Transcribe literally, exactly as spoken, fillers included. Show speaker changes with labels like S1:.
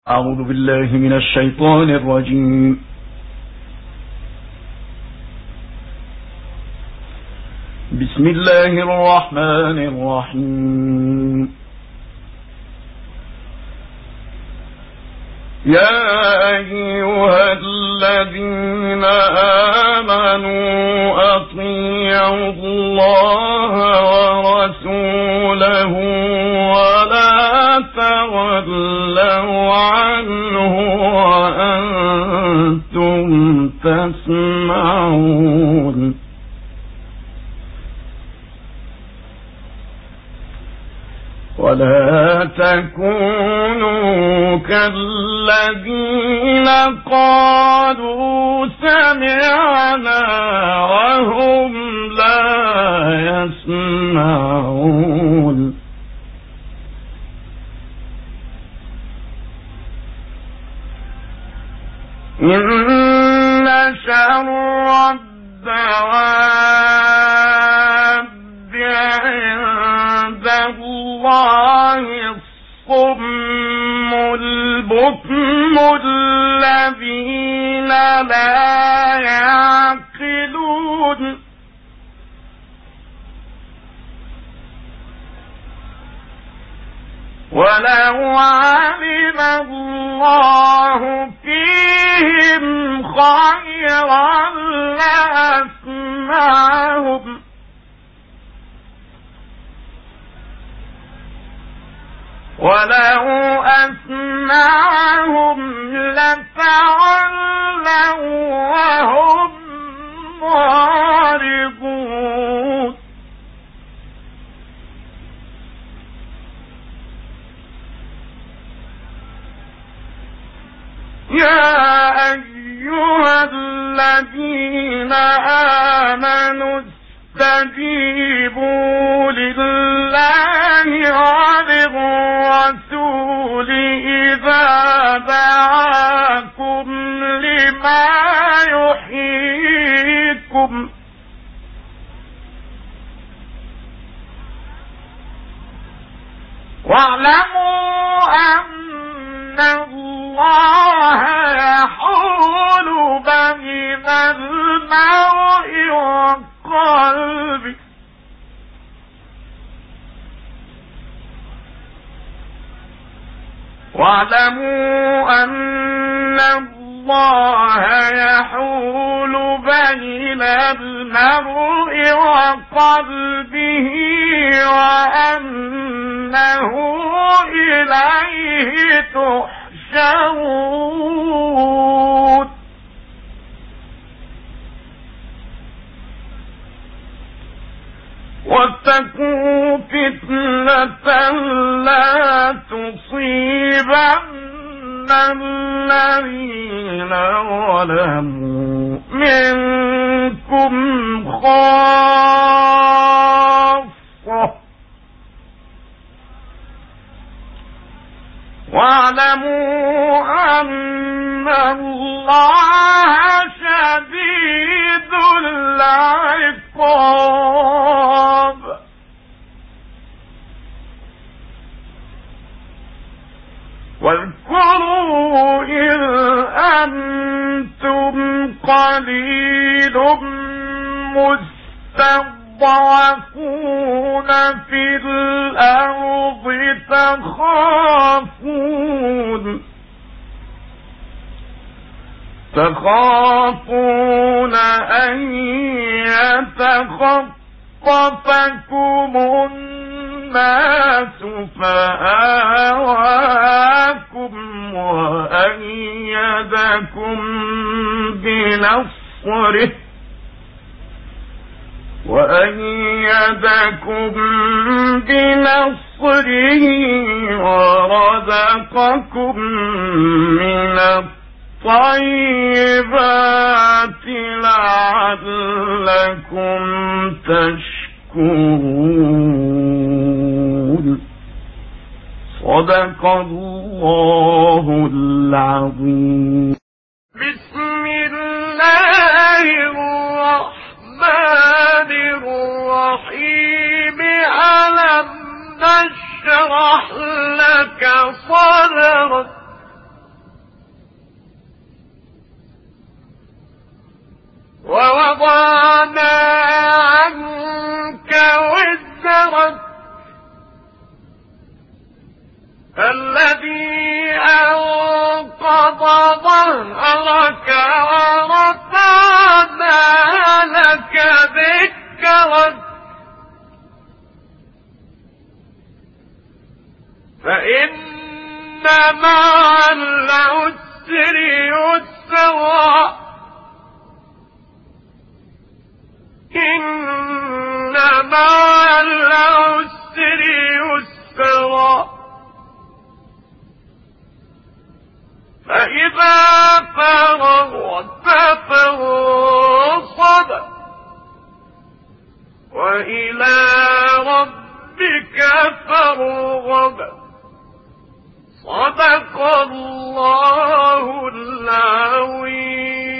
S1: أعوذ بالله من الشيطان الرجيم. بسم الله الرحمن الرحيم. يا أيها الذين آمنوا أطيعوا الله ورسوله ولا تولوا عنه وأنتم تسمعون. ولا تكونوا كالذين قالوا سمعنا وهم لا يسمعون. إن شر الدواب عند الله الصم البكم الذين لا يعقلون. ولو علم الله فيهم خيرا لأسمعهم ولو أسمعهم لتولوا وهم معرضون. يا أيها الذين آمنوا استجيبوا لله وللرسول إذا دعاكم لما يحييكم واعلموا أن الله يحول بين المرء وقلبه واعلموا أن الله يحول بين المرء وقلبه وأنه إليه تحشرون. واتقوا فتنة لا تصيبن الذين ظلموا منكم خاصة واعلموا أن الله شديد العقاب. واذكروا إذ أنتم قليل مستضعفون في الأرض تخافون تخافون أن يتخطفكم الناس فآواكم وأيدكم بنصره وأيدكم بنصره ورزقكم من الطيبات لعلكم تشكرون. صدق الله العظيم. بسم الله الرحمن الرحيم. ألم نشرح لك صدرك ووضعنا عنك وزرك الذي أنقض ظهرك ورفعنا لك ذكرك فإن مع العسر يسرا إن مع العسر يسرا فإذا فرغت فانصب وإلى ربك فارغب صدق الله